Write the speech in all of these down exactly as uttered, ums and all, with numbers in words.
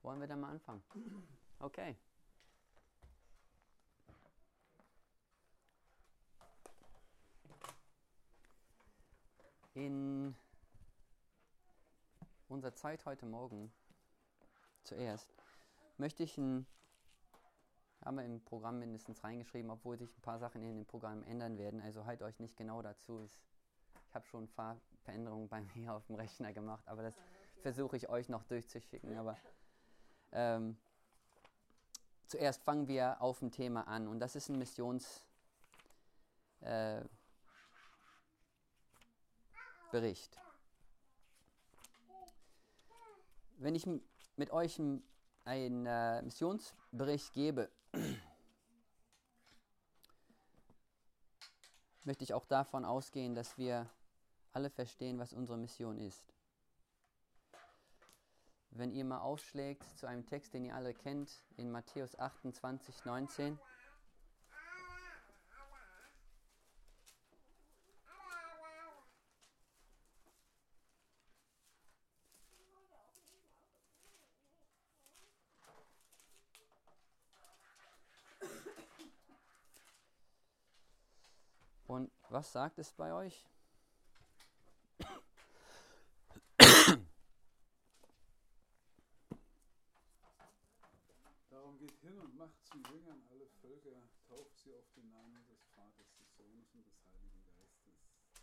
Wollen wir dann mal anfangen? Okay. In unserer Zeit heute Morgen zuerst möchte ich ein, haben wir im Programm mindestens reingeschrieben, obwohl sich ein paar Sachen in dem Programm ändern werden, also halt euch nicht genau dazu. Ich habe schon ein paar Veränderungen bei mir auf dem Rechner gemacht, aber das versuche ich euch noch durchzuschicken. Aber ähm, zuerst fangen wir auf ein Thema an und das ist ein Missions äh, Bericht. Wenn ich m- mit euch m- einen äh, Missionsbericht gebe, möchte ich auch davon ausgehen, dass wir alle verstehen, was unsere Mission ist. Wenn ihr mal aufschlägt zu einem Text, den ihr alle kennt, in Matthäus achtundzwanzig, neunzehn. Und was sagt es bei euch? Darum geht hin und macht zu Jüngern alle Völker, tauft sie auf den Namen des Vaters, des Sohnes und des Heiligen Geistes.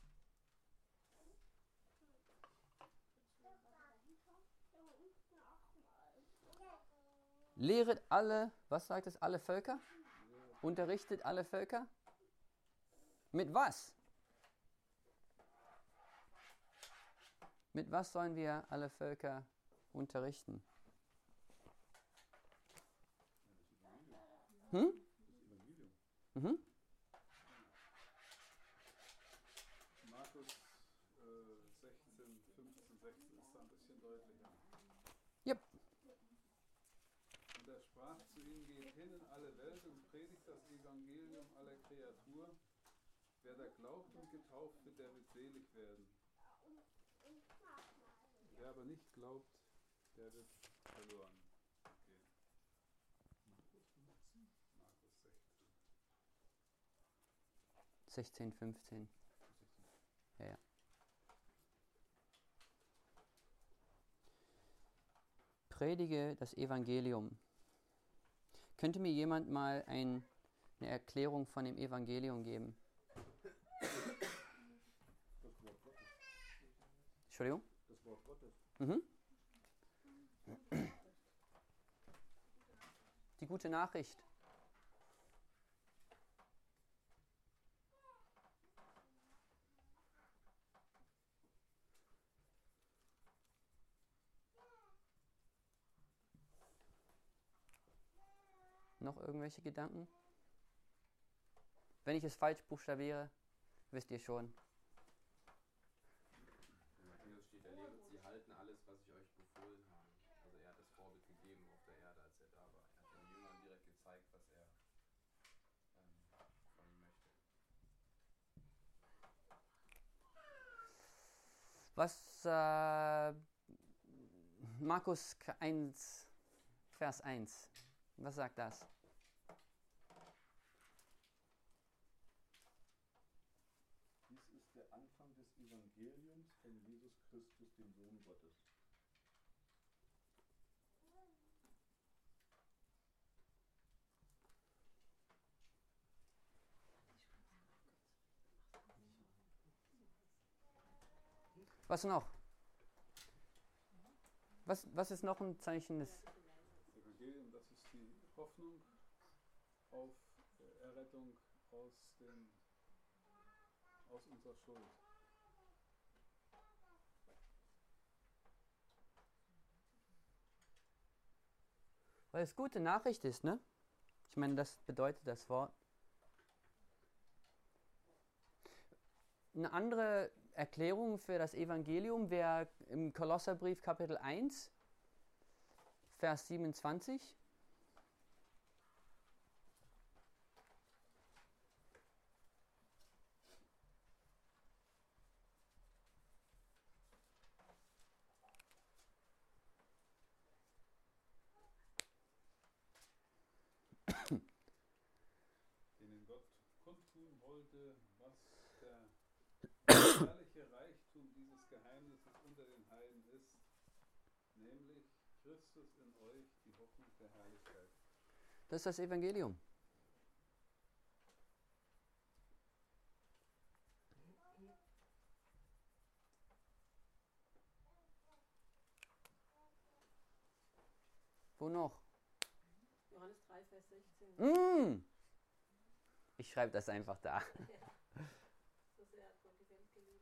Lehret alle, was sagt es, alle Völker? Unterrichtet alle Völker? Mit was? Mit was sollen wir alle Völker unterrichten? Hm? Mhm. Markus äh, sechzehn, fünfzehn, sechzehn ist da ein bisschen deutlicher. Yep. Und er sprach zu ihnen, geht hin in alle Welt und predigt das Evangelium aller Kreatur. Wer da glaubt und getauft wird, der wird selig werden. Wer aber nicht glaubt, der wird verloren gehen. Markus sechzehn. sechzehn, fünfzehn. Ja, ja. Predige das Evangelium. Könnte mir jemand mal ein, eine Erklärung von dem Evangelium geben? Das Wort Gottes. Entschuldigung? Das Wort Gottes. Mhm. Die gute Nachricht. Noch irgendwelche Gedanken? Wenn ich es falsch buchstabiere, wisst ihr schon. In Matthäus steht, er lehret sie halten alles, was ich euch befohlen habe. Also er hat das Vorbild gegeben auf der Erde, als er da war. Er hat den Jüngern direkt gezeigt, was er ähm, von ihnen möchte. Was äh, Markus eins, Vers eins, was sagt das? Dies ist der Anfang des Evangeliums von Jesus Christus, dem Sohn Gottes. Was noch? Was, was ist noch ein Zeichen des... Das Evangelium, das ist die Hoffnung auf Errettung aus, den, aus unserer Schuld. Weil es gute Nachricht ist, ne? Ich meine, das bedeutet das Wort. Eine andere Erklärung für das Evangelium wäre im Kolosserbrief Kapitel eins, Vers siebenundzwanzig. möchte, was der herrliche Reichtum dieses Geheimnisses unter den Heiden ist, nämlich Christus in euch, die Hoffnung der Herrlichkeit. Das ist das Evangelium. Wo noch? Johannes drei, Vers sechzehn. Mm. Ich schreibe das einfach da. Ja. So sehr hat Gott die Welt geliebt.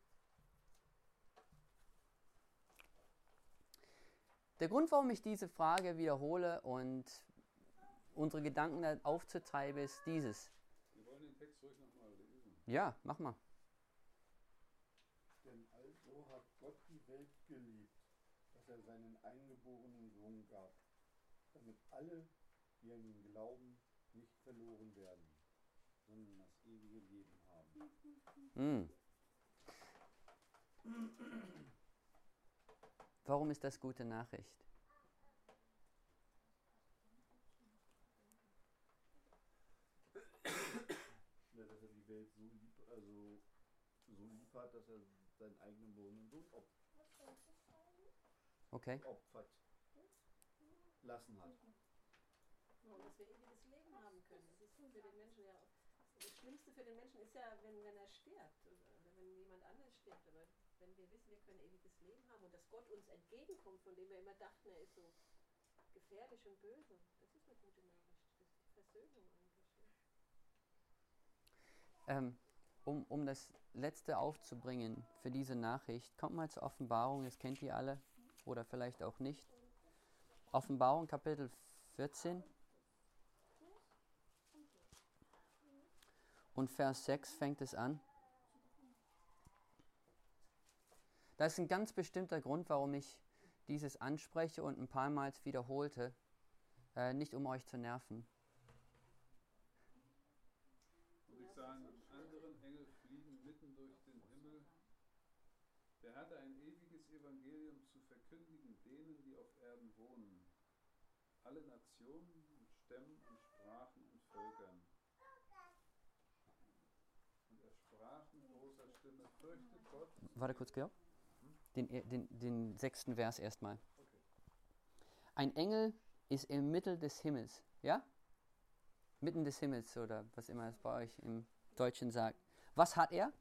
Der Grund, warum ich diese Frage wiederhole und unsere Gedanken da aufzutreiben, ist dieses. Wir wollen den Text ruhig nochmal lesen. Ja, mach mal. Denn also hat Gott die Welt geliebt, dass er seinen eingeborenen Sohn gab, damit alle, die an ihn glauben, nicht verloren werden, sondern das ewige Leben haben. Mm. Warum ist das gute Nachricht? Ja, dass er die Welt so lieb, also so lieb hat, dass er seinen eigenen geborenen Sohn op Okay. opfert lassen hat. Ja, und dass wir ewiges Leben haben können. Das ist für den Menschen ja auch. Das Schlimmste für den Menschen ist ja, wenn, wenn er stirbt oder wenn jemand anders stirbt. Aber wenn wir wissen, wir können ewiges Leben haben und dass Gott uns entgegenkommt, von dem wir immer dachten, er ist so gefährlich und böse, das ist eine gute Nachricht. Das ist die Versöhnung eigentlich. Ja. Ähm, um, um das Letzte aufzubringen für diese Nachricht, kommt mal zur Offenbarung, das kennt ihr alle oder vielleicht auch nicht. Offenbarung Kapitel vierzehn und Vers sechs fängt es an. Das ist ein ganz bestimmter Grund, warum ich dieses anspreche und ein paar Mal wiederholte, äh, nicht um euch zu nerven. Und ich sah einen anderen Engel fliegen mitten durch den Himmel. Der hatte ein ewiges Evangelium zu verkündigen denen, die auf Erden wohnen, alle Nationen und Stämmen und Sprachen und Völkern. Und er sprach mit großer Stimme, fürchtet Gott. Warte kurz, Georg. Den, den, den sechsten Vers erstmal. Okay. Ein Engel ist im Mittel des Himmels. Ja? Mitten des Himmels oder was immer es bei euch im Deutschen sagt. Was hat er?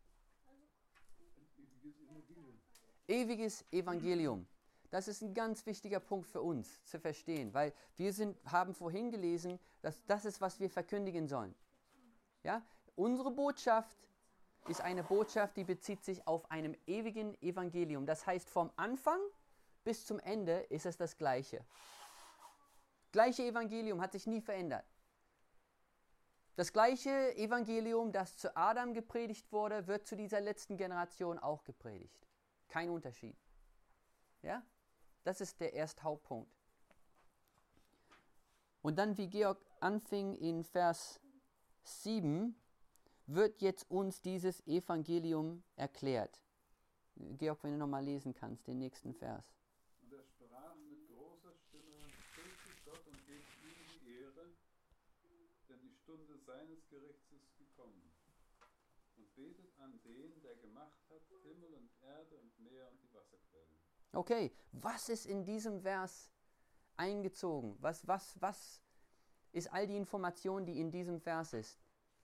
Ewiges Evangelium. Das ist ein ganz wichtiger Punkt für uns zu verstehen, weil wir sind, haben vorhin gelesen, dass das ist, was wir verkündigen sollen. Ja? Unsere Botschaft ist eine Botschaft, die bezieht sich auf einem ewigen Evangelium. Das heißt, vom Anfang bis zum Ende ist es das Gleiche. Gleiche Evangelium hat sich nie verändert. Das gleiche Evangelium, das zu Adam gepredigt wurde, wird zu dieser letzten Generation auch gepredigt. Kein Unterschied. Ja? Das ist der erste Hauptpunkt. Und dann, wie Georg anfing in Vers sieben, wird jetzt uns dieses Evangelium erklärt. Georg, wenn du nochmal lesen kannst, den nächsten Vers. Und er sprach mit großer Stimme, fürchtet Gott und gebt ihm die Ehre, denn die Stunde seines Gerichts ist gekommen. Und betet an den, der gemacht hat Himmel und Erde und Meer und die Wasserquellen. Okay, was ist in diesem Vers eingezogen? Was, was, was ist all die Information, die in diesem Vers ist?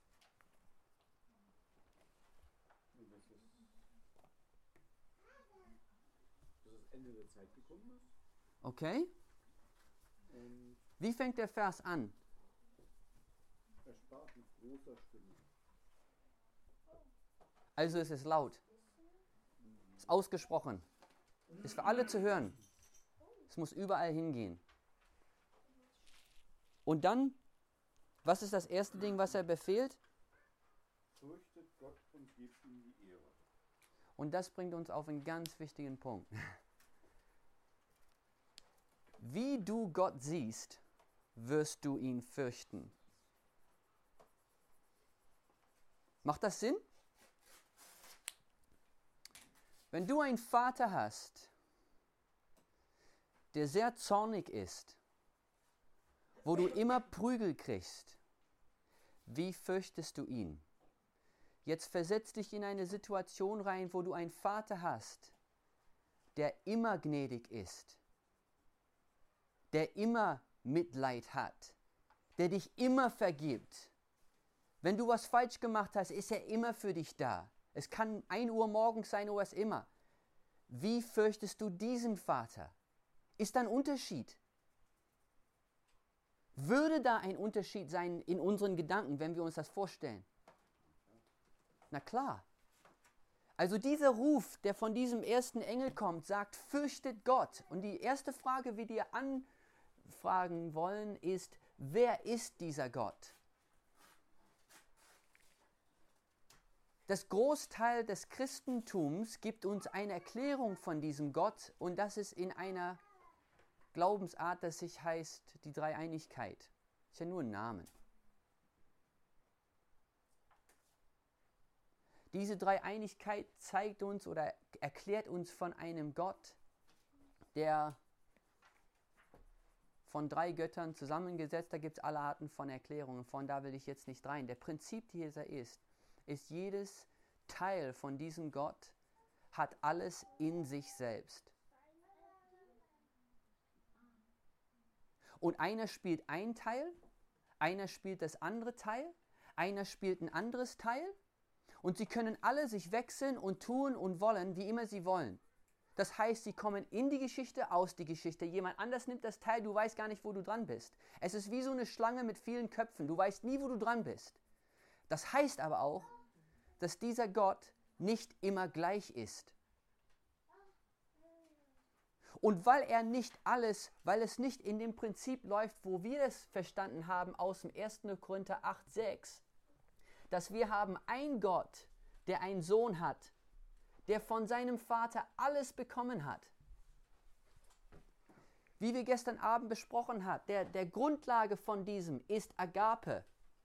Ende der Zeit gekommen ist. Okay. Und Wie fängt der Vers an? er sprach mit großer Stimme. Also es ist laut. Es ist ausgesprochen. Es ist für alle zu hören. Es muss überall hingehen. Und dann, was ist das erste Ding, was er befehlt? Fürchtet Gott und gebt ihm die Ehre. Und das bringt uns auf einen ganz wichtigen Punkt. Wie du Gott siehst, wirst du ihn fürchten. Macht das Sinn? Wenn du einen Vater hast, der sehr zornig ist, wo du immer Prügel kriegst, wie fürchtest du ihn? Jetzt versetz dich in eine Situation rein, wo du einen Vater hast, der immer gnädig ist, der immer Mitleid hat, der dich immer vergibt. Wenn du was falsch gemacht hast, ist er immer für dich da. Es kann ein Uhr morgens sein oder was immer. Wie fürchtest du diesen Vater? Ist da ein Unterschied? Würde da ein Unterschied sein in unseren Gedanken, wenn wir uns das vorstellen? Na klar. Also dieser Ruf, der von diesem ersten Engel kommt, sagt, fürchtet Gott. Und die erste Frage, die wir anfragen wollen, ist, wer ist dieser Gott? Das Großteil des Christentums gibt uns eine Erklärung von diesem Gott und das ist in einer Glaubensart, das sich heißt die Dreieinigkeit. Ist ja nur ein Name. Diese Dreieinigkeit zeigt uns oder erklärt uns von einem Gott, der von drei Göttern zusammengesetzt, da gibt es alle Arten von Erklärungen, von da will ich jetzt nicht rein. Der Prinzip dieser ist, ist jedes Teil von diesem Gott hat alles in sich selbst. Und einer spielt ein Teil, einer spielt das andere Teil, einer spielt ein anderes Teil und sie können alle sich wechseln und tun und wollen, wie immer sie wollen. Das heißt, sie kommen in die Geschichte, aus die Geschichte. Jemand anders nimmt das Teil, du weißt gar nicht, wo du dran bist. Es ist wie so eine Schlange mit vielen Köpfen, du weißt nie, wo du dran bist. Das heißt aber auch, dass dieser Gott nicht immer gleich ist. Und weil er nicht alles, weil es nicht in dem Prinzip läuft, wo wir es verstanden haben aus dem ersten Korinther acht, sechs, dass wir haben einen Gott, der einen Sohn hat, der von seinem Vater alles bekommen hat. Wie wir gestern Abend besprochen haben, der, der Grundlage von diesem ist Agape.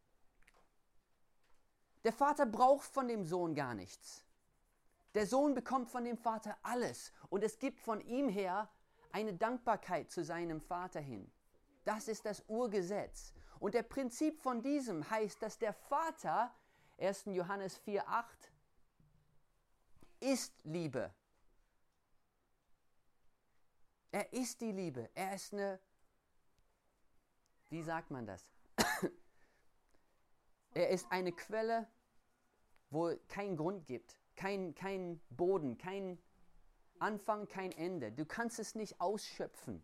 Der Vater braucht von dem Sohn gar nichts. Der Sohn bekommt von dem Vater alles und es gibt von ihm her eine Dankbarkeit zu seinem Vater hin. Das ist das Urgesetz. Und der Prinzip von diesem heißt, dass der Vater, erster Johannes vier, acht, ist Liebe. Er ist die Liebe. Er ist eine, wie sagt man das? Er ist eine Quelle, wo es keinen Grund gibt. Kein, kein Boden, kein Anfang, kein Ende. Du kannst es nicht ausschöpfen.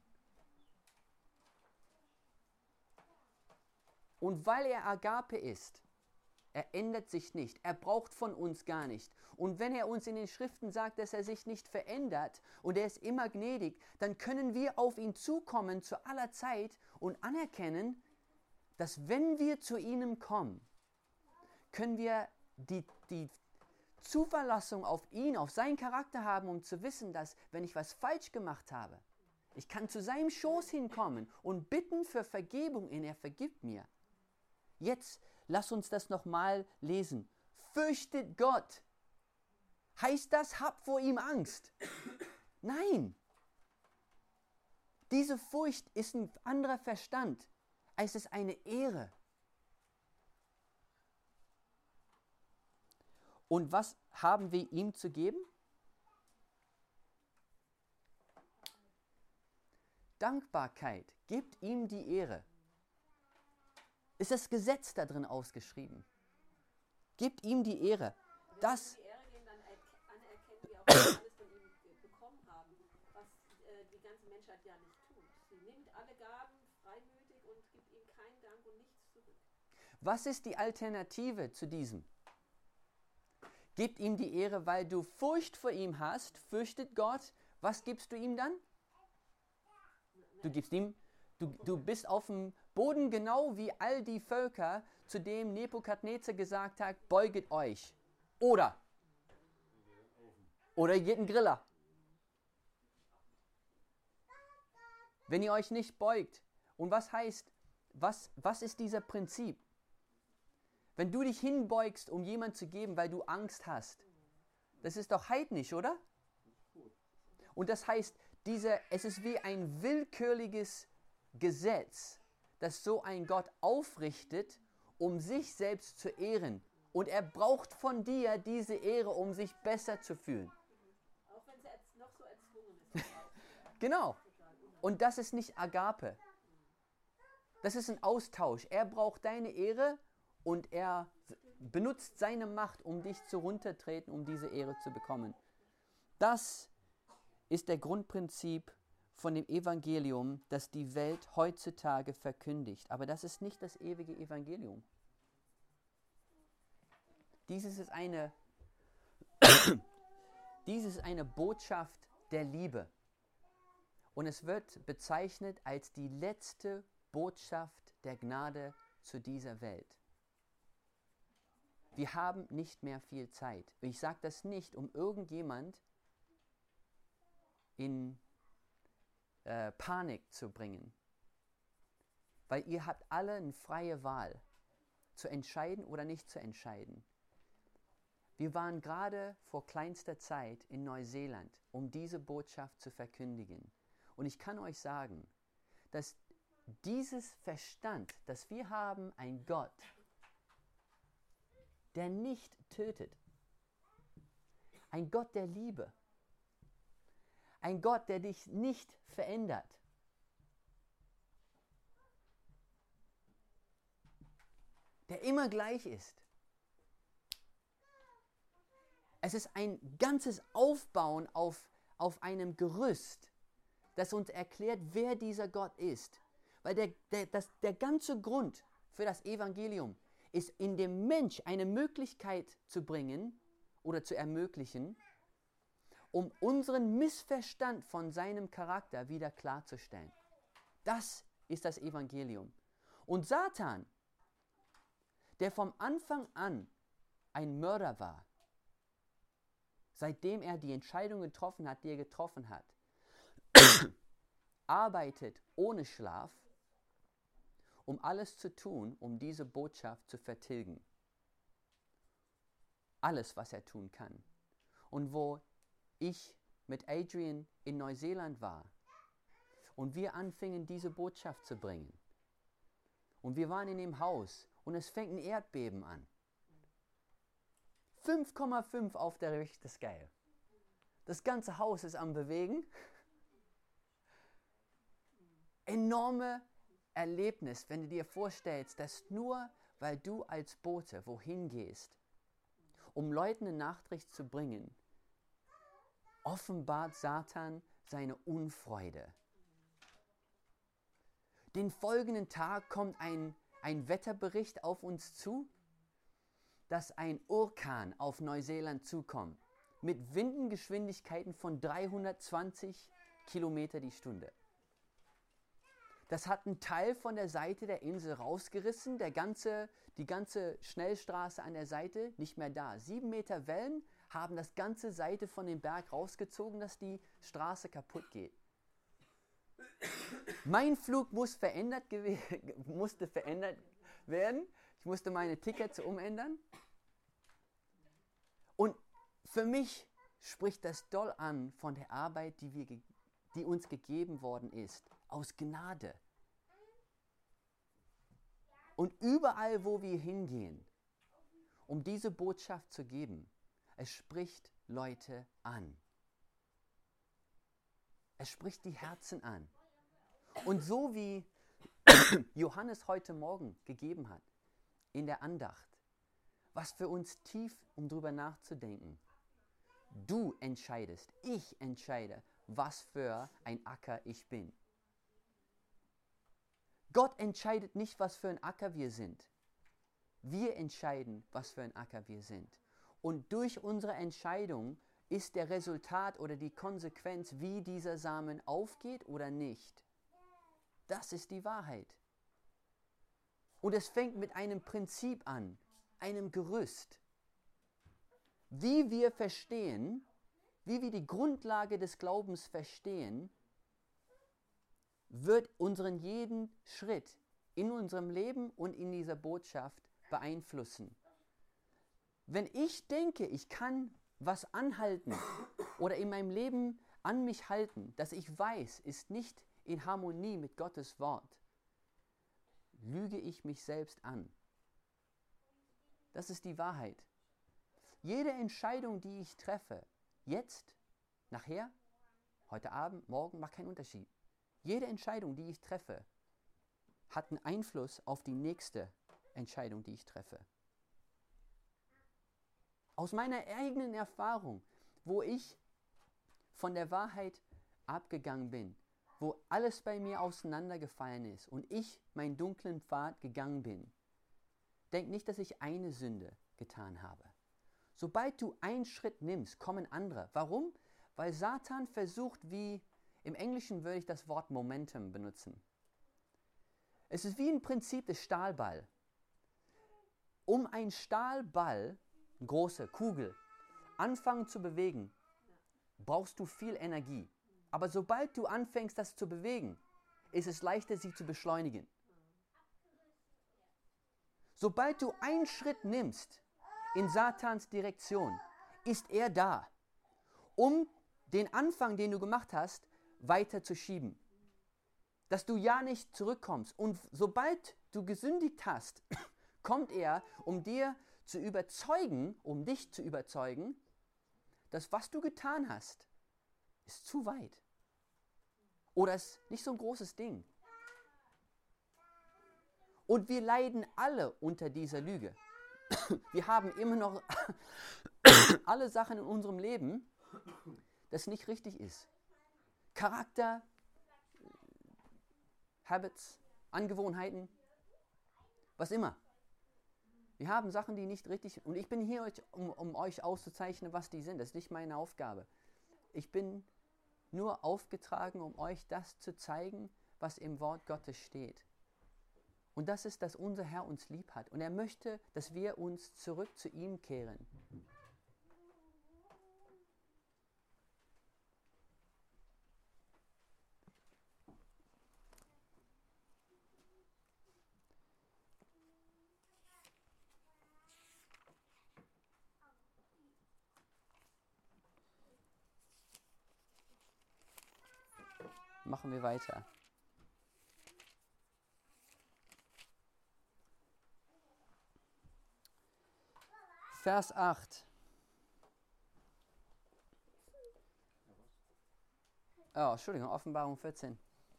Und weil er Agape ist, er ändert sich nicht. Er braucht von uns gar nicht. Und wenn er uns in den Schriften sagt, dass er sich nicht verändert und er ist immer gnädig, dann können wir auf ihn zukommen zu aller Zeit und anerkennen, dass wenn wir zu ihm kommen, können wir die, die Zuverlassung auf ihn, auf seinen Charakter haben, um zu wissen, dass, wenn ich was falsch gemacht habe, ich kann zu seinem Schoß hinkommen und bitten für Vergebung und er vergibt mir. Jetzt lass uns das nochmal lesen. Fürchtet Gott. Heißt das, hab vor ihm Angst? Nein. Diese Furcht ist ein anderer Verstand. Es ist eine Ehre. Und was haben wir ihm zu geben? Dankbarkeit. Gebt ihm die Ehre. Ist das Gesetz da drin ausgeschrieben? Gebt ihm die Ehre. Das, Wenn wir die Ehre geben, dann anerkennen wir auch, dass wir alles von ihm bekommen haben, was äh, die ganze Menschheit ja nicht tut. Sie nimmt alle Gaben freimütig und gibt ihm keinen Dank und nichts zurück. was ist die Alternative zu diesem? Gebt ihm die Ehre, weil du Furcht vor ihm hast, fürchtet Gott. Was gibst du ihm dann? Du gibst ihm, du, du bist auf dem Boden genau wie all die Völker, zu dem Nebukadnezar gesagt hat, beuget euch. Oder, oder ihr geht einen Griller. Wenn ihr euch nicht beugt. Und was heißt, was, was ist dieser Prinzip? Wenn du dich hinbeugst, um jemand zu geben, weil du Angst hast, das ist doch heidnisch, oder? Und das heißt, diese, es ist wie ein willkürliches Gesetz, das so ein Gott aufrichtet, um sich selbst zu ehren Und er braucht von dir diese Ehre, um sich besser zu fühlen. Auch wenn es noch so erzwungen ist. Genau. Und das ist nicht Agape. Das ist ein Austausch. Er braucht deine Ehre und er benutzt seine Macht, um dich zu runtertreten, um diese Ehre zu bekommen. Das ist der Grundprinzip von dem Evangelium, das die Welt heutzutage verkündigt. Aber das ist nicht das ewige Evangelium. Dieses ist eine, dieses ist eine Botschaft der Liebe. Und es wird bezeichnet als die letzte Botschaft der Gnade zu dieser Welt. Wir haben nicht mehr viel Zeit. Ich sage das nicht, um irgendjemand in äh, Panik zu bringen. Weil ihr habt alle eine freie Wahl, zu entscheiden oder nicht zu entscheiden. Wir waren gerade vor kleinster Zeit in Neuseeland, um diese Botschaft zu verkündigen. Und ich kann euch sagen, dass dieses Verstand, dass wir haben einen Gott, der nicht tötet, ein Gott der Liebe, ein Gott, der dich nicht verändert, der immer gleich ist. Es ist ein ganzes Aufbauen auf, auf einem Gerüst, das uns erklärt, wer dieser Gott ist. Weil der, der, das, der ganze Grund für das Evangelium ist, in dem Mensch eine Möglichkeit zu bringen oder zu ermöglichen, um unseren Missverstand von seinem Charakter wieder klarzustellen. Das ist das Evangelium. Und Satan, der vom Anfang an ein Mörder war, seitdem er die Entscheidung getroffen hat, die er getroffen hat, arbeitet ohne Schlaf, um alles zu tun, um diese Botschaft zu vertilgen. Alles, was er tun kann. Und wo ich mit Adrian in Neuseeland war und wir anfingen, diese Botschaft zu bringen, und wir waren in dem Haus und es fängt ein Erdbeben an. fünf Komma fünf auf der Richter Scale. Das ganze Haus ist am Bewegen. Enorme Erlebnis, wenn du dir vorstellst, dass nur weil du als Bote wohin gehst, um Leuten eine Nachricht zu bringen, offenbart Satan seine Unfreude. Den folgenden Tag kommt ein, ein Wetterbericht auf uns zu, dass ein Orkan auf Neuseeland zukommt, mit Windengeschwindigkeiten von dreihundertzwanzig Kilometer die Stunde. Das hat einen Teil von der Seite der Insel rausgerissen, der ganze, die ganze Schnellstraße an der Seite nicht mehr da. Sieben Meter Wellen haben das ganze Seite von dem Berg rausgezogen, dass die Straße kaputt geht. Mein Flug muss verändert musste verändert werden. Ich musste meine Tickets umändern. Und für mich spricht das doll an von der Arbeit, die, wir, die uns gegeben worden ist, aus Gnade. Und überall, wo wir hingehen, um diese Botschaft zu geben, es spricht Leute an. Es spricht die Herzen an. Und so wie Johannes heute Morgen gegeben hat, in der Andacht, was für uns tief, um drüber nachzudenken. Du entscheidest, ich entscheide, was für ein Acker ich bin. Gott entscheidet nicht, was für ein Acker wir sind. Wir entscheiden, was für ein Acker wir sind. Und durch unsere Entscheidung ist der Resultat oder die Konsequenz, wie dieser Samen aufgeht oder nicht. Das ist die Wahrheit. Und es fängt mit einem Prinzip an, einem Gerüst. Wie wir verstehen, wie wir die Grundlage des Glaubens verstehen, wird unseren jeden Schritt in unserem Leben und in dieser Botschaft beeinflussen. Wenn ich denke, ich kann was anhalten oder in meinem Leben an mich halten, das ich weiß, ist nicht in Harmonie mit Gottes Wort, lüge ich mich selbst an. Das ist die Wahrheit. Jede Entscheidung, die ich treffe, jetzt, nachher, heute Abend, morgen, macht keinen Unterschied. Jede Entscheidung, die ich treffe, hat einen Einfluss auf die nächste Entscheidung, die ich treffe. Aus meiner eigenen Erfahrung, wo ich von der Wahrheit abgegangen bin, wo alles bei mir auseinandergefallen ist und ich meinen dunklen Pfad gegangen bin, denk nicht, dass ich eine Sünde getan habe. Sobald du einen Schritt nimmst, kommen andere. Warum? Weil Satan versucht, wie im Englischen würde ich das Wort Momentum benutzen. Es ist wie im Prinzip des Stahlball. Um einen Stahlball, eine große Kugel, anfangen zu bewegen, brauchst du viel Energie. Aber sobald du anfängst, das zu bewegen, ist es leichter, sie zu beschleunigen. Sobald du einen Schritt nimmst in Satans Direktion, ist er da, um den Anfang, den du gemacht hast, weiter zu schieben. Dass du ja nicht zurückkommst. Und sobald du gesündigt hast, kommt er, um dir zu überzeugen, um dich zu überzeugen, dass was du getan hast, ist zu weit. Oder ist nicht so ein großes Ding. Und wir leiden alle unter dieser Lüge. Wir haben immer noch alle Sachen in unserem Leben, das nicht richtig ist. Charakter, Habits, Angewohnheiten, was immer. Wir haben Sachen, die nicht richtig sind. Und ich bin hier, um, um euch auszuzeichnen, was die sind. Das ist nicht meine Aufgabe. Ich bin nur aufgetragen, um euch das zu zeigen, was im Wort Gottes steht. Und das ist, dass unser Herr uns lieb hat. Und er möchte, dass wir uns zurück zu ihm kehren. Machen wir weiter. Vers acht. Oh, Entschuldigung, Offenbarung vierzehn.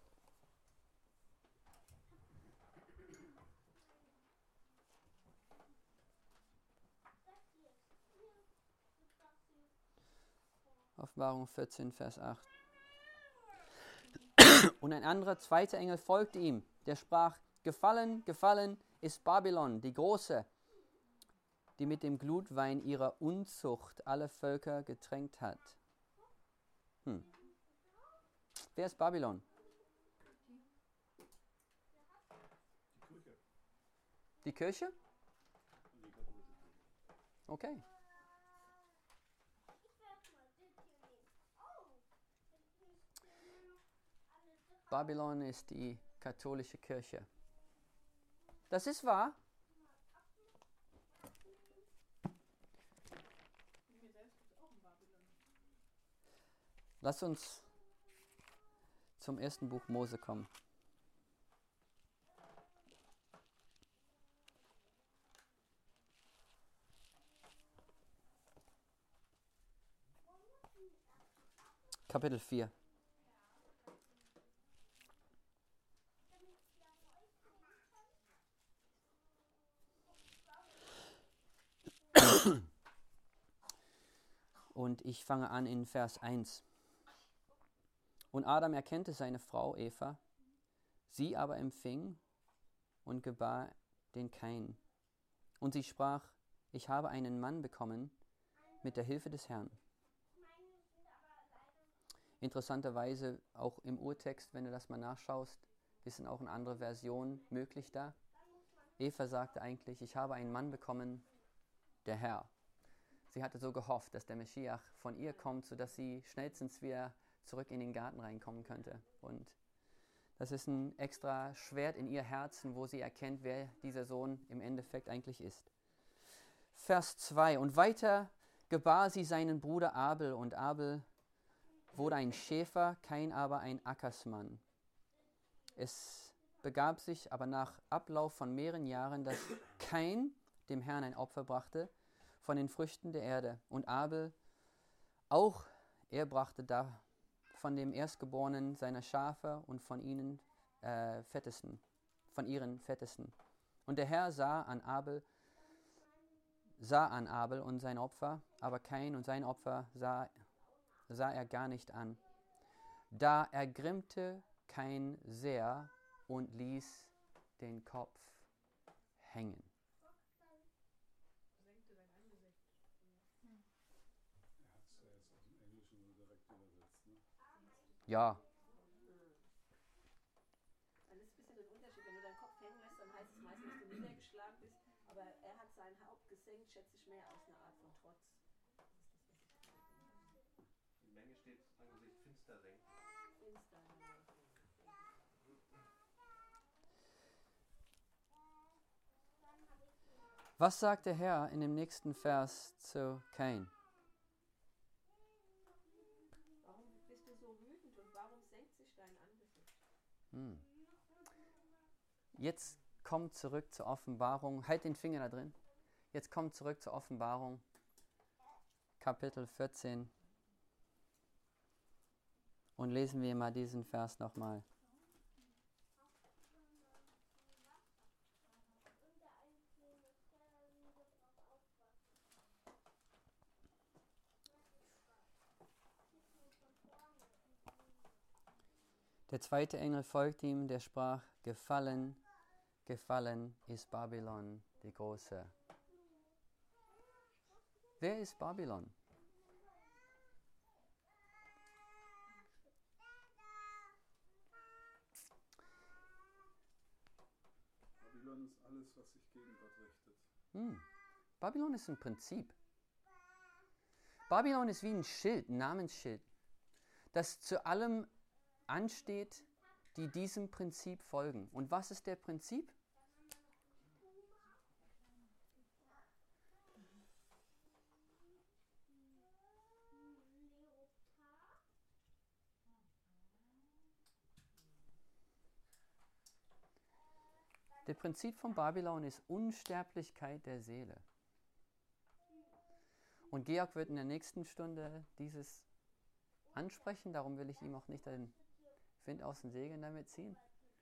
Offenbarung vierzehn, Vers acht. Und ein anderer, zweiter Engel folgte ihm, der sprach, gefallen, gefallen ist Babylon, die Große, die mit dem Glutwein ihrer Unzucht alle Völker getränkt hat. Hm. Wer ist Babylon? Die Kirche? Okay. Babylon ist die katholische Kirche. Das ist wahr. Lass uns zum ersten Buch Mose kommen. Kapitel vier. Und ich fange an in Vers eins. Und Adam erkannte seine Frau Eva, sie aber empfing und gebar den Kain. Und sie sprach, ich habe einen Mann bekommen mit der Hilfe des Herrn. Interessanterweise auch im Urtext, wenn du das mal nachschaust, ist auch eine andere Version möglich da. Eva sagte eigentlich, ich habe einen Mann bekommen, der Herr. Sie hatte so gehofft, dass der Meschiach von ihr kommt, sodass sie schnellstens wieder zurück in den Garten reinkommen könnte. Und das ist ein extra Schwert in ihr Herzen, wo sie erkennt, wer dieser Sohn im Endeffekt eigentlich ist. Vers zwei. Und weiter gebar sie seinen Bruder Abel, und Abel wurde ein Schäfer, Kain aber ein Ackersmann. Es begab sich aber nach Ablauf von mehreren Jahren, dass Kain dem Herrn ein Opfer brachte von den Früchten der Erde. Und Abel, auch er brachte da von dem Erstgeborenen seiner Schafe und von ihnen äh, fettesten, von ihren fettesten. Und der Herr sah an Abel, sah an Abel und sein Opfer, aber Kain und sein Opfer sah, sah er gar nicht an. Da ergrimmte Kain sehr und ließ den Kopf hängen. Senkte sein Angesicht. Er hat es ja jetzt aus dem Englischen so direkt übersetzt. Ne? Ja, Dann ist ein bisschen ein Unterschied. Wenn du deinen Kopf hängen lässt, dann heißt es meistens, dass du niedergeschlagen bist. Aber er hat sein Haupt gesenkt, schätze ich mehr aus einer Art von Trotz. Das ist das, was ich jetzt denke. Die Menge steht Angesicht finster senken. Finster, ja. was sagt der Herr in dem nächsten Vers zu Kain? Warum bist du so wütend und warum senkt sich dein Angesicht? Hm. Jetzt kommt zurück zur Offenbarung. Halt den Finger da drin. Jetzt kommt zurück zur Offenbarung. Kapitel vierzehn. Und lesen wir mal diesen Vers nochmal. Der zweite Engel folgte ihm, der sprach, gefallen, gefallen ist Babylon, die Große. Wer ist Babylon? Babylon ist alles, was sich gegen Gott richtet. Hm. Babylon ist ein Prinzip. Babylon ist wie ein Schild, ein Namensschild, das zu allem ansteht, die diesem Prinzip folgen. Und was ist der Prinzip? Der Prinzip von Babylon ist Unsterblichkeit der Seele. Und Georg wird in der nächsten Stunde dieses ansprechen, darum will ich ihm auch nicht den Wind aus den Segeln damit ziehen.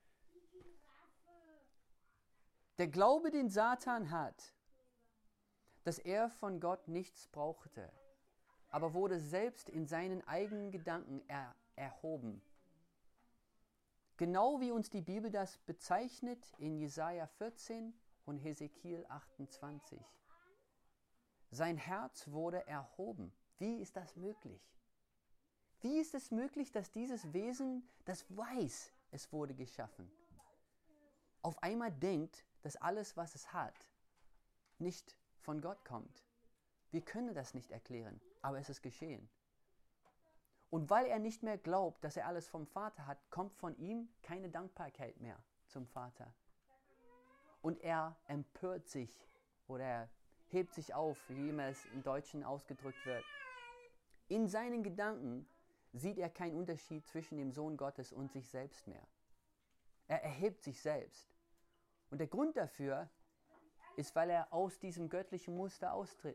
Der Glaube, den Satan hat, dass er von Gott nichts brauchte, aber wurde selbst in seinen eigenen Gedanken er, erhoben. Genau wie uns die Bibel das bezeichnet in Jesaja vierzehn und Hesekiel achtundzwanzig. Sein Herz wurde erhoben. Wie ist das möglich? Wie ist es möglich, dass dieses Wesen, das weiß, es wurde geschaffen, auf einmal denkt, dass alles, was es hat, nicht von Gott kommt? Wir können das nicht erklären, aber es ist geschehen. Und weil er nicht mehr glaubt, dass er alles vom Vater hat, kommt von ihm keine Dankbarkeit mehr zum Vater. Und er empört sich oder er hebt sich auf, wie immer es im Deutschen ausgedrückt wird. In seinen Gedanken sieht er keinen Unterschied zwischen dem Sohn Gottes und sich selbst mehr. Er erhebt sich selbst. Und der Grund dafür ist, weil er aus diesem göttlichen Muster austritt.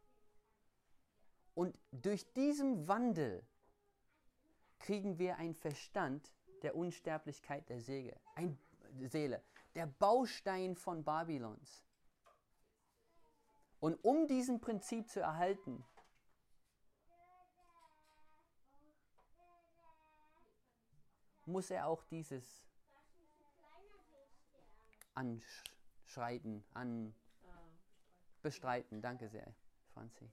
Und durch diesen Wandel kriegen wir einen Verstand der Unsterblichkeit der Seele, ein, Seele, der Baustein von Babylons. Und um diesen Prinzip zu erhalten, muss er auch dieses anschreiten, an bestreiten. Danke sehr, Franzi.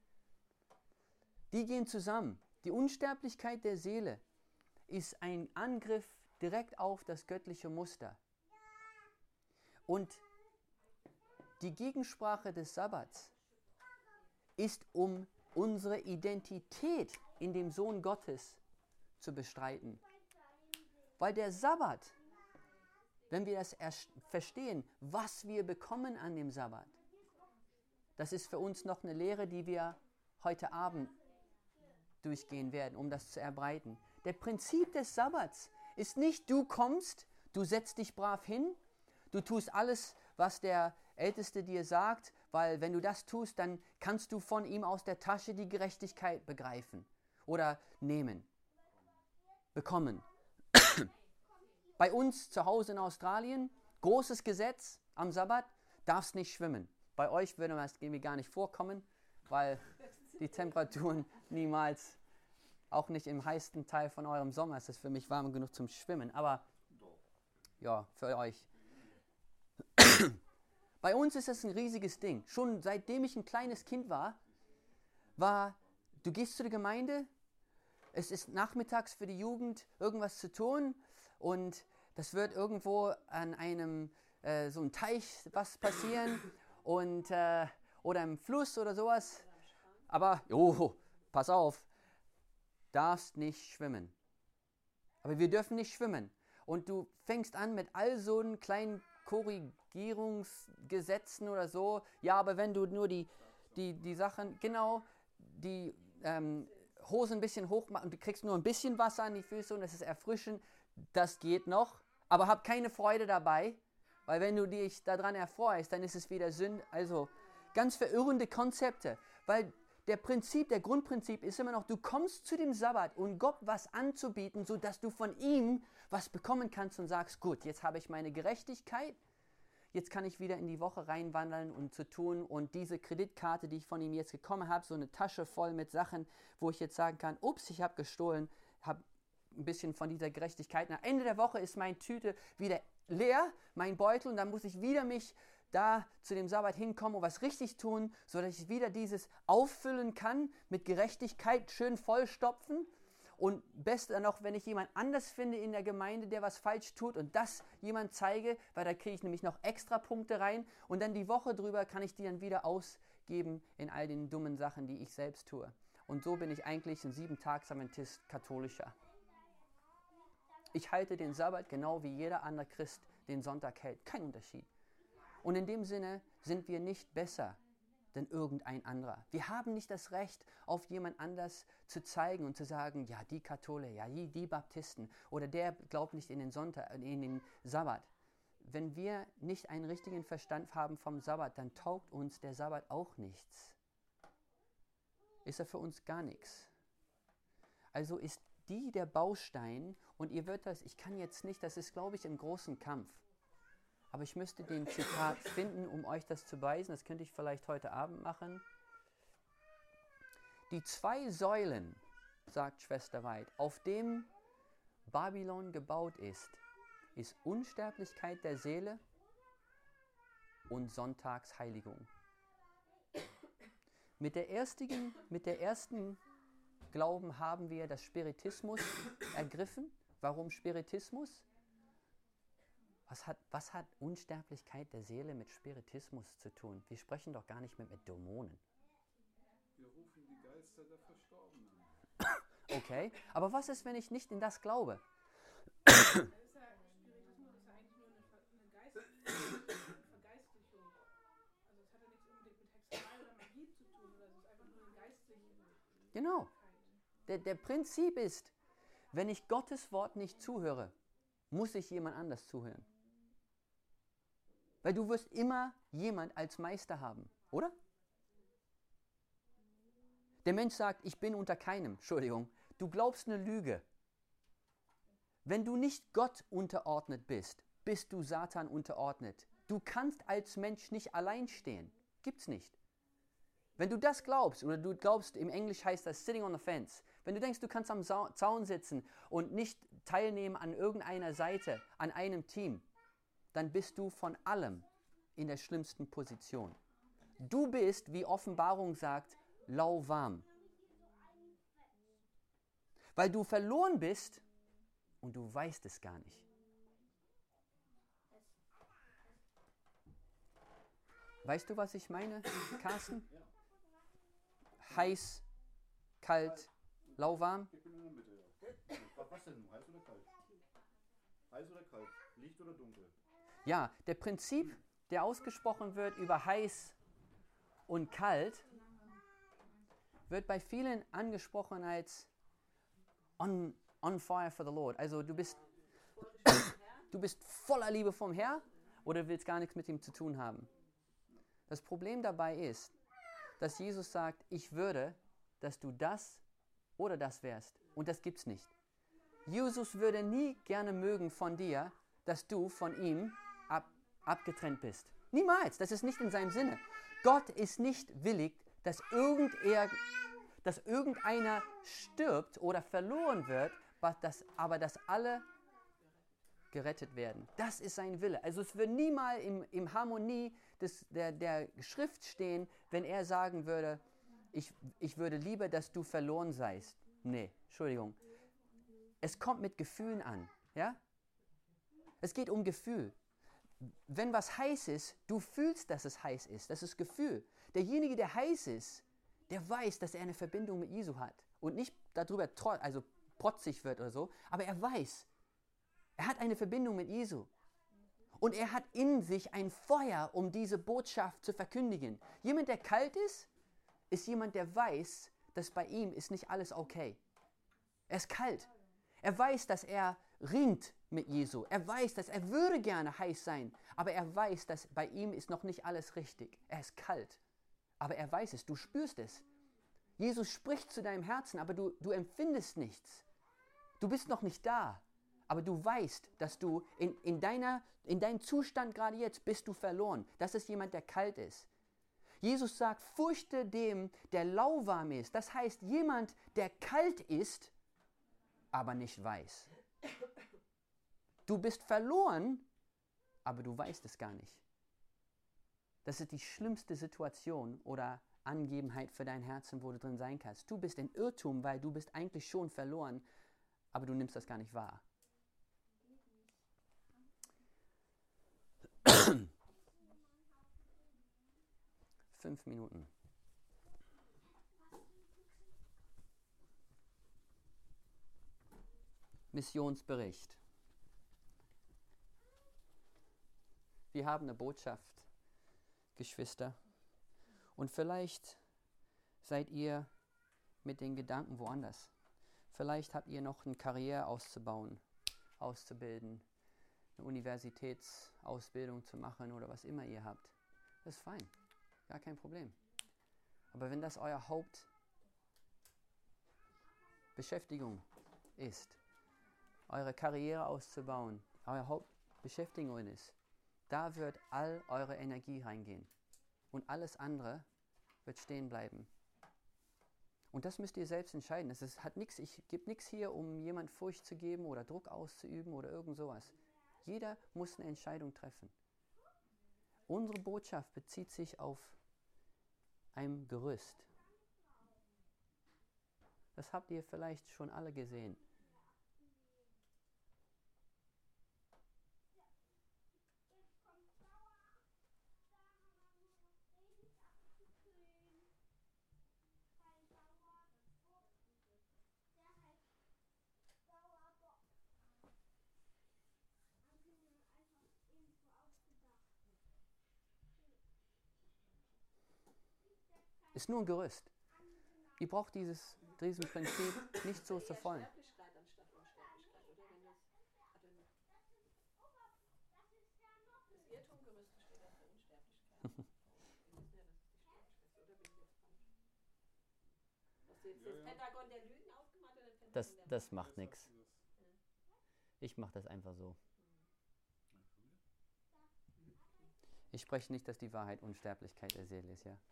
Die gehen zusammen. Die Unsterblichkeit der Seele ist ein Angriff direkt auf das göttliche Muster. Und die Gegensprache des Sabbats ist, um unsere Identität in dem Sohn Gottes zu bestreiten. Weil der Sabbat, wenn wir das verstehen, was wir bekommen an dem Sabbat, das ist für uns noch eine Lehre, die wir heute Abend durchgehen werden, um das zu erbreiten. Der Prinzip des Sabbats ist nicht, du kommst, du setzt dich brav hin, du tust alles, was der Älteste dir sagt, weil wenn du das tust, dann kannst du von ihm aus der Tasche die Gerechtigkeit begreifen oder nehmen, bekommen. Bei uns zu Hause in Australien, großes Gesetz am Sabbat, darfst nicht schwimmen. Bei euch würde das irgendwie gar nicht vorkommen, weil die Temperaturen niemals, auch nicht im heißesten Teil von eurem Sommer, ist es für mich warm genug zum Schwimmen, aber ja, für euch. Bei uns ist das ein riesiges Ding. Schon seitdem ich ein kleines Kind war, war, du gehst zu der Gemeinde, es ist nachmittags für die Jugend irgendwas zu tun und das wird irgendwo an einem, äh, so einem Teich was passieren und, äh, oder im Fluss oder sowas. Aber, jo, pass auf, darfst nicht schwimmen. Aber wir dürfen nicht schwimmen. Und du fängst an mit all so einen kleinen Korrigierungsgesetzen oder so. Ja, aber wenn du nur die, die, die Sachen, genau, die ähm, Hose ein bisschen hoch machst und du kriegst nur ein bisschen Wasser an die Füße und es ist erfrischend, das geht noch. Aber hab keine Freude dabei, weil wenn du dich daran erfreust, dann ist es wieder Sünde. Also ganz verirrende Konzepte, weil der Prinzip, der Grundprinzip ist immer noch, du kommst zu dem Sabbat, um Gott was anzubieten, sodass du von ihm was bekommen kannst und sagst, gut, jetzt habe ich meine Gerechtigkeit, jetzt kann ich wieder in die Woche reinwandern und zu tun und diese Kreditkarte, die ich von ihm jetzt bekommen habe, so eine Tasche voll mit Sachen, wo ich jetzt sagen kann, ups, ich habe gestohlen, habe ein bisschen von dieser Gerechtigkeit. Am Ende der Woche ist meine Tüte wieder leer, mein Beutel, und dann muss ich wieder mich da zu dem Sabbat hinkommen und was richtig tun, sodass ich wieder dieses auffüllen kann, mit Gerechtigkeit schön vollstopfen. Und besser noch, wenn ich jemand anders finde in der Gemeinde, der was falsch tut und das jemand zeige, weil da kriege ich nämlich noch extra Punkte rein und dann die Woche drüber kann ich die dann wieder ausgeben in all den dummen Sachen, die ich selbst tue. Und so bin ich eigentlich ein Sieben-Tags-Adventist katholischer. Ich halte den Sabbat genau wie jeder andere Christ den Sonntag hält. Kein Unterschied. Und in dem Sinne sind wir nicht besser denn irgendein anderer. Wir haben nicht das Recht, auf jemand anders zu zeigen und zu sagen, ja, die Katholiken, ja, die, die Baptisten oder der glaubt nicht in den Sonntag, in den Sabbat. Wenn wir nicht einen richtigen Verstand haben vom Sabbat, dann taugt uns der Sabbat auch nichts. Ist er für uns gar nichts. Also ist die der Baustein und ihr wird das, ich kann jetzt nicht, das ist, glaube ich, im großen Kampf. Aber ich müsste den Zitat finden, um euch das zu beweisen. Das könnte ich vielleicht heute Abend machen. Die zwei Säulen, sagt Schwester Weid, auf dem Babylon gebaut ist, ist Unsterblichkeit der Seele und Sonntagsheiligung. Mit der ersten, mit der ersten Glauben haben wir das Spiritismus ergriffen. Warum Spiritismus? Was hat, was hat Unsterblichkeit der Seele mit Spiritismus zu tun? Wir sprechen doch gar nicht mehr mit Dämonen. Wir rufen die Geister der Verstorbenen. Okay, aber was ist, wenn ich nicht in das glaube? Das ist ja, Spiritismus ist ja eigentlich nur eine, Ver, eine Geist, Vergeistlichung. Also es hat ja nichts unbedingt mit Hexerei oder Magie zu tun, oder es ist einfach nur eine geistliche. Genau. Der, der Prinzip ist, wenn ich Gottes Wort nicht zuhöre, muss ich jemand anders zuhören. Weil du wirst immer jemand als Meister haben, oder? Der Mensch sagt, ich bin unter keinem. Entschuldigung, du glaubst eine Lüge. Wenn du nicht Gott unterordnet bist, bist du Satan unterordnet. Du kannst als Mensch nicht allein stehen. Gibt's nicht. Wenn du das glaubst, oder du glaubst, im Englisch heißt das sitting on the fence, wenn du denkst, du kannst am Zaun sitzen und nicht teilnehmen an irgendeiner Seite, an einem Team, dann bist du von allem in der schlimmsten Position. Du bist, wie Offenbarung sagt, lauwarm. Weil du verloren bist und du weißt es gar nicht. Weißt du, was ich meine, Carsten? Heiß, kalt, lauwarm? Ich bin in der Mitte, ja. Was denn? Heiß oder kalt? Heiß oder kalt? Licht oder dunkel? Ja, der Prinzip, der ausgesprochen wird über heiß und kalt, wird bei vielen angesprochen als on, on fire for the Lord. Also du bist, du bist voller Liebe vom Herr oder du willst gar nichts mit ihm zu tun haben. Das Problem dabei ist, dass Jesus sagt, ich würde, dass du das oder das wärst. Und das gibt's nicht. Jesus würde nie gerne mögen von dir, dass du von ihm ab, abgetrennt bist. Niemals. Das ist nicht in seinem Sinne. Gott ist nicht willig, dass, irgend er, dass irgendeiner stirbt oder verloren wird, aber dass alle gerettet werden. Das ist sein Wille. Also es wird niemals im, im Harmonie des, der, der Schrift stehen, wenn er sagen würde, ich, ich würde lieber, dass du verloren seist. Nee, Entschuldigung. Es kommt mit Gefühlen an. Ja? Es geht um Gefühl. Wenn was heiß ist, du fühlst, dass es heiß ist. Das ist Gefühl. Derjenige, der heiß ist, der weiß, dass er eine Verbindung mit Jesu hat. Und nicht darüber tro- also protzig wird oder so, aber er weiß, er hat eine Verbindung mit Jesu. Und er hat in sich ein Feuer, um diese Botschaft zu verkündigen. Jemand, der kalt ist, ist jemand, der weiß, dass bei ihm ist nicht alles okay. Er ist kalt. Er weiß, dass er ringt mit Jesu. Er weiß, dass er würde gerne heiß sein, aber er weiß, dass bei ihm ist noch nicht alles richtig. Er ist kalt, aber er weiß es, du spürst es. Jesus spricht zu deinem Herzen, aber du, du empfindest nichts. Du bist noch nicht da, aber du weißt, dass du in, in, deiner, in deinem Zustand gerade jetzt bist du verloren. Das ist jemand, der kalt ist. Jesus sagt, fürchte dem, der lauwarm ist. Das heißt, jemand, der kalt ist, aber nicht weiß. Du bist verloren, aber du weißt es gar nicht. Das ist die schlimmste Situation oder Angebenheit für dein Herzen, wo du drin sein kannst. Du bist in Irrtum, weil du bist eigentlich schon verloren, aber du nimmst das gar nicht wahr. Fünf Minuten. Missionsbericht. Wir haben eine Botschaft, Geschwister. Und vielleicht seid ihr mit den Gedanken woanders. Vielleicht habt ihr noch eine Karriere auszubauen, auszubilden, eine Universitätsausbildung zu machen oder was immer ihr habt. Das ist fein, gar kein Problem. Aber wenn das euer Hauptbeschäftigung ist, eure Karriere auszubauen, eure Hauptbeschäftigung ist, da wird all eure Energie reingehen. Und alles andere wird stehen bleiben. Und das müsst ihr selbst entscheiden. Es ist, hat nix, ich gebe nichts hier, um jemand Furcht zu geben oder Druck auszuüben oder irgend sowas. Jeder muss eine Entscheidung treffen. Unsere Botschaft bezieht sich auf ein Gerüst. Das habt ihr vielleicht schon alle gesehen. Ist nur ein Gerüst. Ihr braucht dieses, diesem Prinzip nicht so zu folgen. Sterblichkeit anstatt Unsterblichkeit, oder? Wenn das, das Irrtumgerüst steht auch für Unsterblichkeit. Wir wissen ja, dass es die Sterblichkeit ist, oder bin ich jetzt falsch? Hast du jetzt Ja, das ja. Pentagon der Lügen aufgemacht oder das Pentagon Das, der das Wahrheit? macht nichts. Ich mache das einfach so. Ich spreche nicht, dass die Wahrheit Unsterblichkeit der Seele ist, ja.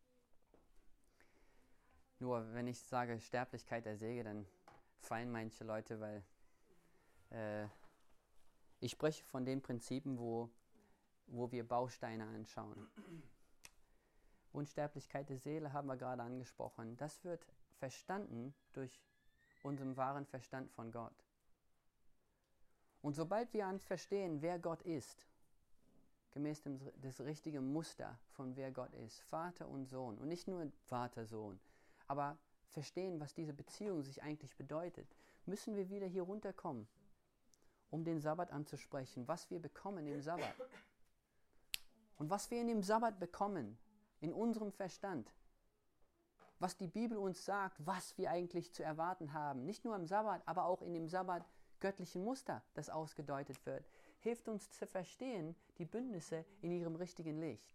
Nur wenn ich sage Sterblichkeit der Seele, dann fallen manche Leute, weil äh, ich spreche von den Prinzipien, wo, wo wir Bausteine anschauen. Unsterblichkeit der Seele haben wir gerade angesprochen. Das wird verstanden durch unseren wahren Verstand von Gott. Und sobald wir an verstehen, wer Gott ist, gemäß dem, des richtigen Muster von wer Gott ist, Vater und Sohn, und nicht nur Vater, Sohn, aber verstehen, was diese Beziehung sich eigentlich bedeutet, müssen wir wieder hier runterkommen, um den Sabbat anzusprechen, was wir bekommen im Sabbat. Und was wir in dem Sabbat bekommen, in unserem Verstand, was die Bibel uns sagt, was wir eigentlich zu erwarten haben, nicht nur am Sabbat, aber auch in dem Sabbat göttlichen Muster, das ausgedeutet wird. hilft uns zu verstehen die Bündnisse in ihrem richtigen Licht.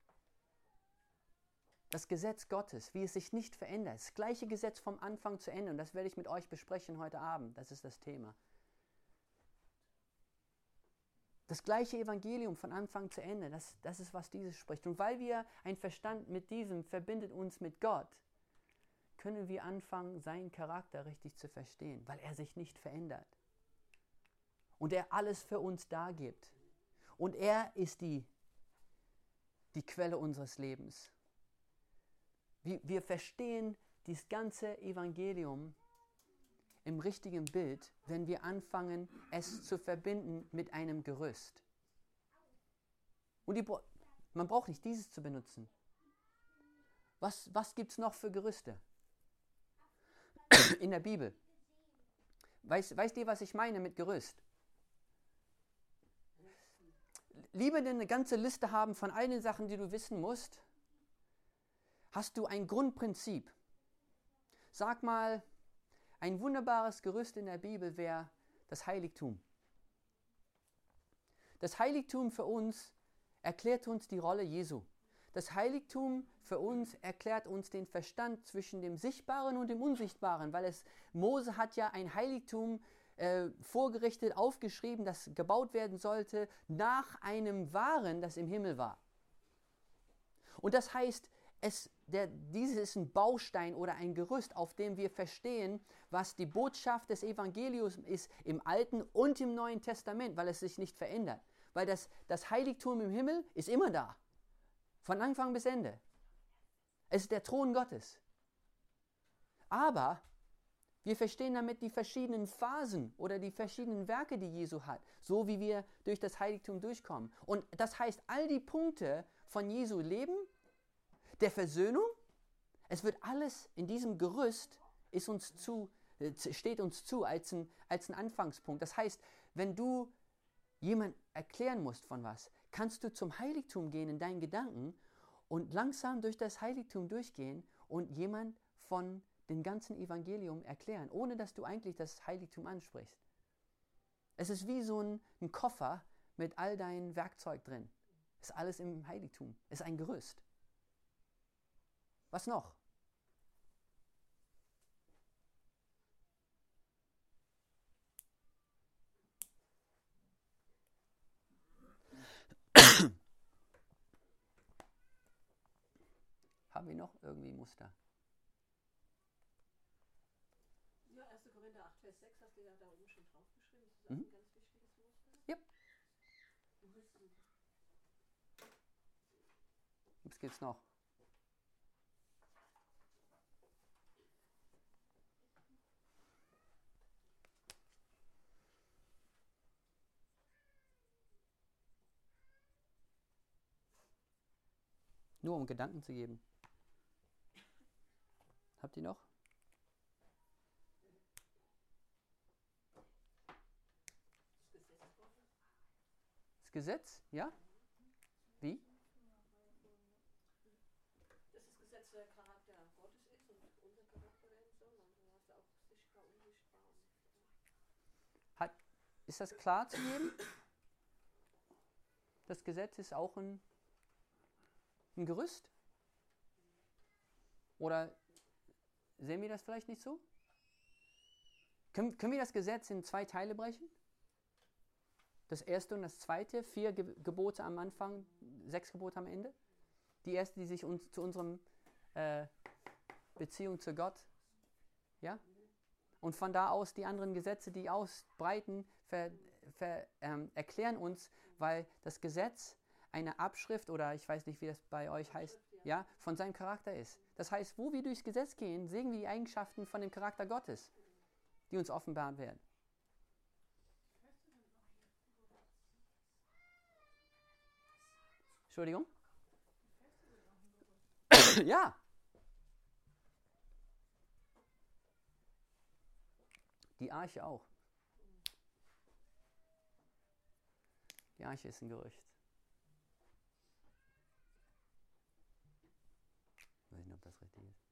Das Gesetz Gottes, wie es sich nicht verändert. Das gleiche Gesetz vom Anfang zu Ende. Und das werde ich mit euch besprechen heute Abend. Das ist das Thema. Das gleiche Evangelium von Anfang zu Ende. Das, das ist, was dieses spricht. Und weil wir ein Verstand mit diesem verbindet uns mit Gott, können wir anfangen, seinen Charakter richtig zu verstehen. Weil er sich nicht verändert. Und er alles für uns dargibt. Und er ist die, die Quelle unseres Lebens. Wir verstehen dieses ganze Evangelium im richtigen Bild, wenn wir anfangen, es zu verbinden mit einem Gerüst. Und die, man braucht nicht dieses zu benutzen. Was, was gibt es noch für Gerüste in der Bibel? Weißt, weißt ihr, was ich meine mit Gerüst? Lieber denn eine ganze Liste haben von all den Sachen, die du wissen musst, hast du ein Grundprinzip. Sag mal, ein wunderbares Gerüst in der Bibel wäre das Heiligtum. Das Heiligtum für uns erklärt uns die Rolle Jesu. Das Heiligtum für uns erklärt uns den Verstand zwischen dem Sichtbaren und dem Unsichtbaren, weil es, Mose hat ja ein Heiligtum äh, vorgerichtet, aufgeschrieben, das gebaut werden sollte nach einem Wahren, das im Himmel war. Und das heißt, Es, der, dieses ist ein Baustein oder ein Gerüst, auf dem wir verstehen, was die Botschaft des Evangeliums ist im Alten und im Neuen Testament, weil es sich nicht verändert. Weil das, das Heiligtum im Himmel ist immer da, von Anfang bis Ende. Es ist der Thron Gottes. Aber wir verstehen damit die verschiedenen Phasen oder die verschiedenen Werke, die Jesu hat, so wie wir durch das Heiligtum durchkommen. Und das heißt, all die Punkte von Jesu Leben, der Versöhnung, es wird alles in diesem Gerüst ist uns zu, steht uns zu als ein, als ein Anfangspunkt. Das heißt, wenn du jemand erklären musst von was, kannst du zum Heiligtum gehen in deinen Gedanken und langsam durch das Heiligtum durchgehen und jemand von dem ganzen Evangelium erklären, ohne dass du eigentlich das Heiligtum ansprichst. Es ist wie so ein, ein Koffer mit all deinem Werkzeug drin. Es ist alles im Heiligtum. Es ist ein Gerüst. Was noch? Haben wir noch irgendwie Muster? Ja, erster Korinther acht, Vers sechs hast du ja da oben schon draufgeschrieben. Das ist auch Mhm. ein ganz wichtiges Muster. Ja. Was gibt's noch? Nur um Gedanken zu geben. Habt ihr noch? Das Gesetz? Ja? Wie? Dass das Gesetz der Charakter Gottes ist und unser Charakter werden soll. Und du hast auch sichtbar, unsichtbar. Hat, ist das klar zu geben? Das Gesetz ist auch ein, ein Gerüst? Oder sehen wir das vielleicht nicht so? Können, können wir das Gesetz in zwei Teile brechen? Das erste und das zweite, vier Ge- Gebote am Anfang, sechs Gebote am Ende. Die erste, die sich uns, zu unserem äh, Beziehung zu Gott, ja? Und von da aus die anderen Gesetze, die ausbreiten, ver, ver, ähm, erklären uns, weil das Gesetz eine Abschrift oder ich weiß nicht, wie das bei euch heißt, ja, von seinem Charakter ist. Das heißt, wo wir durchs Gesetz gehen, sehen wir die Eigenschaften von dem Charakter Gottes, die uns offenbart werden. Entschuldigung? Ja. Die Arche auch. Die Arche ist ein Gerücht. Ich weiß nicht, ob das richtig ist.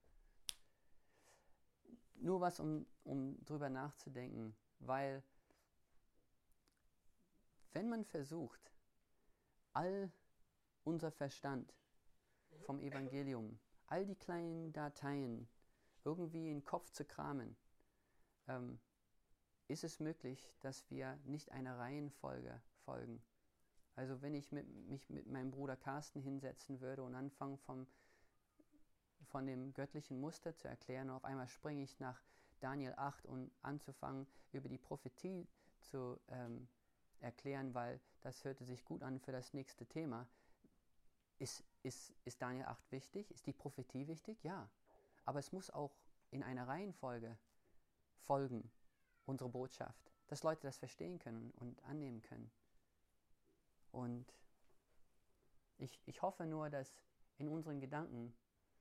Nur was, um, um drüber nachzudenken, weil wenn man versucht, all unser Verstand vom Evangelium, all die kleinen Dateien irgendwie in den Kopf zu kramen, ähm, ist es möglich, dass wir nicht einer Reihenfolge folgen. Also wenn ich mit, mich mit meinem Bruder Carsten hinsetzen würde und anfangen vom, von dem göttlichen Muster zu erklären, und auf einmal springe ich nach Daniel acht und anzufangen, über die Prophetie zu ähm, erklären, weil das hörte sich gut an für das nächste Thema. Ist, ist, ist Daniel acht wichtig? Ist die Prophetie wichtig? Ja. Aber es muss auch in einer Reihenfolge folgen, unsere Botschaft, dass Leute das verstehen können und annehmen können. Und ich, ich hoffe nur, dass in unseren Gedanken,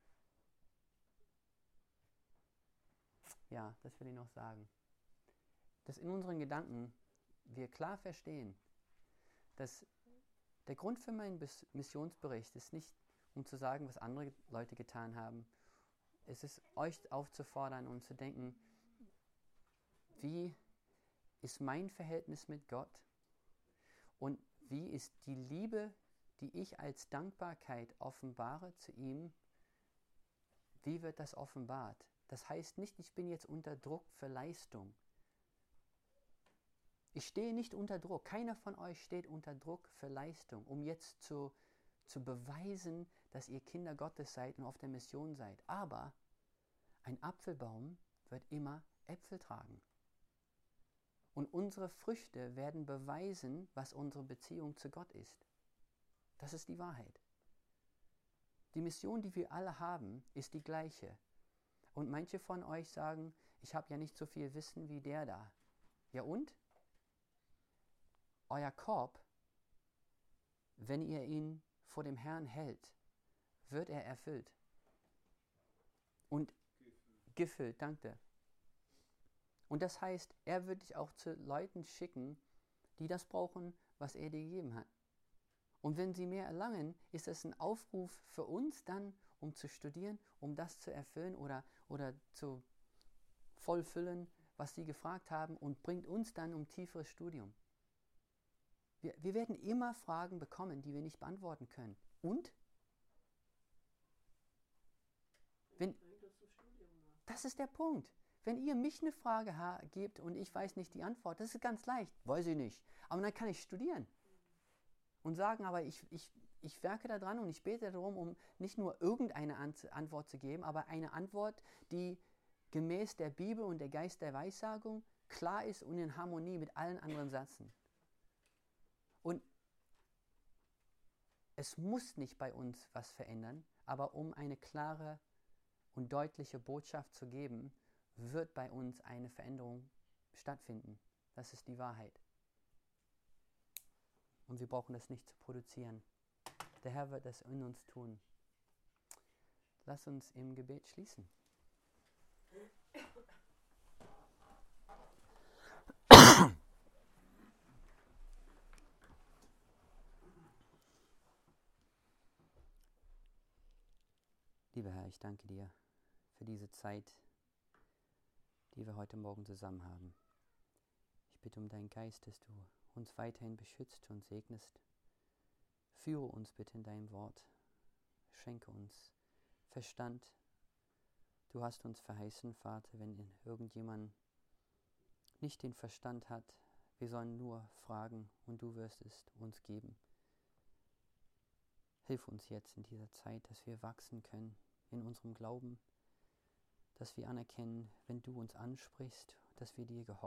ja, das will ich noch sagen, dass in unseren Gedanken wir klar verstehen, dass der Grund für meinen Bis- Missionsbericht ist nicht, um zu sagen, was andere Leute getan haben. Es ist, euch aufzufordern und zu denken, wie ist mein Verhältnis mit Gott und wie ist die Liebe, die ich als Dankbarkeit offenbare zu ihm, wie wird das offenbart? Das heißt nicht, ich bin jetzt unter Druck für Leistung. Ich stehe nicht unter Druck. Keiner von euch steht unter Druck für Leistung, um jetzt zu, zu beweisen, dass ihr Kinder Gottes seid und auf der Mission seid. Aber ein Apfelbaum wird immer Äpfel tragen. Und unsere Früchte werden beweisen, was unsere Beziehung zu Gott ist. Das ist die Wahrheit. Die Mission, die wir alle haben, ist die gleiche. Und manche von euch sagen, ich habe ja nicht so viel Wissen wie der da. Ja und? Euer Korb, wenn ihr ihn vor dem Herrn hält, wird er erfüllt. Und gefüllt, gefüllt danke. Und das heißt, er wird dich auch zu Leuten schicken, die das brauchen, was er dir gegeben hat. Und wenn sie mehr erlangen, ist es ein Aufruf für uns dann, um zu studieren, um das zu erfüllen oder, oder zu vollfüllen, was sie gefragt haben, und bringt uns dann um tieferes Studium. Wir, wir werden immer Fragen bekommen, die wir nicht beantworten können. Und? Wenn, das ist der Punkt. Wenn ihr mich eine Frage ha- gebt und ich weiß nicht die Antwort, das ist ganz leicht. Weiß ich nicht. Aber dann kann ich studieren. Und sagen, aber ich, ich, ich werke daran und ich bete darum, um nicht nur irgendeine Ant- Antwort zu geben, aber eine Antwort, die gemäß der Bibel und der Geist der Weissagung klar ist und in Harmonie mit allen anderen Sätzen. Und es muss nicht bei uns was verändern, aber um eine klare und deutliche Botschaft zu geben, wird bei uns eine Veränderung stattfinden. Das ist die Wahrheit. Und wir brauchen das nicht zu produzieren. Der Herr wird das in uns tun. Lass uns im Gebet schließen. Lieber Herr, ich danke dir für diese Zeit, die wir heute Morgen zusammen haben. Ich bitte um deinen Geist, dass du uns weiterhin beschützt und segnest. Führe uns bitte in deinem Wort. Schenke uns Verstand. Du hast uns verheißen, Vater, wenn irgendjemand nicht den Verstand hat, wir sollen nur fragen und du wirst es uns geben. Hilf uns jetzt in dieser Zeit, dass wir wachsen können in unserem Glauben, dass wir anerkennen, wenn du uns ansprichst, dass wir dir gehorchen.